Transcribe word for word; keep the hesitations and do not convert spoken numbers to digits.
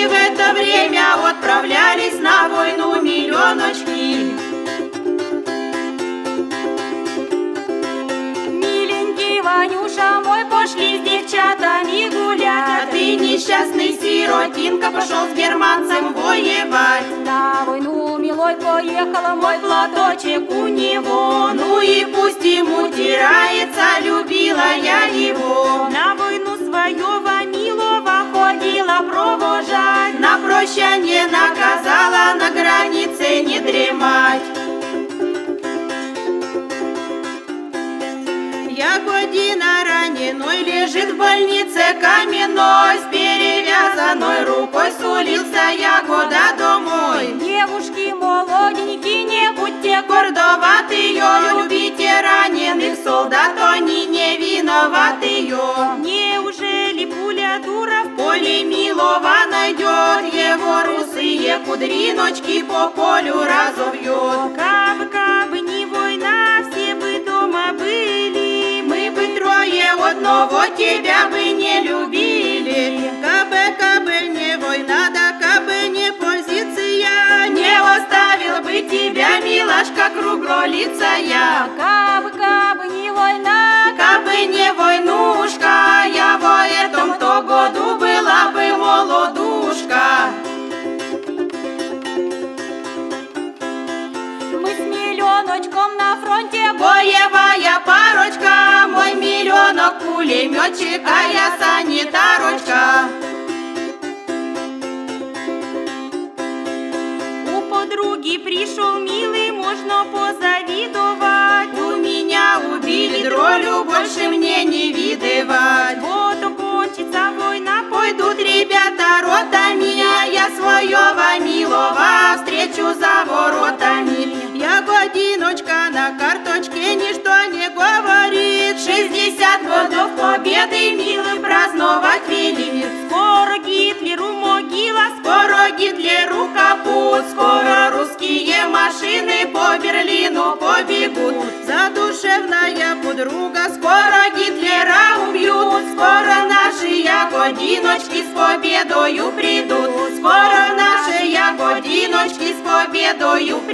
в это время отправлялись на войну миллионочки. Миленький Ванюша мой, пошли с девчатами гулять. А ты, несчастный сиротинка, пошел с германцем воевать. На войну, милой, поехала, мой платочек у него. Ну и пусть ему тирается, любила я его. На войну своего милого ходила провожать. На прощание наказала на границе не дремать. Ягодина раненой лежит в больнице каменной, с перевязанной рукой сулился Ягода домой. Девушки молоденькие, не будьте гордоваты ее, любите раненых солдат, они не виноваты ее. Неужели пуля дура в поле милого найдет, его русые кудриночки по полю разовьет? Кабы, кабы не война, все бы дома были, мы бы трое одного тебя бы не любили. Кабы, кабы не война, да кабы не позиция, не оставил бы тебя, милашка, круглолицая. Кабы, кабы не война, кабы не войнушка, я во этом-то году была бы молодушка. Мы с миллионочком на фронте, боевая парочка, мой миллионок пулеметчик, а я санитарочка. У подруги пришел милый, можно позавидовать. У меня убили дролю, больше мне не видывать. Вот кончится война, пойдут ребята ротами, а я своего милого встречу за воротами. Ягодиночка на карточке ничто не говорит, шестьдесят годов победы милый праздновать велит. Скоро Гитлеру могила, скоро Гитлеру капут, скоро русские машины по Берлину побегут. Задушевная подруга, скоро Гитлера убьют, скоро наши ягодиночки с победою придут, скоро наши ягодиночки с победою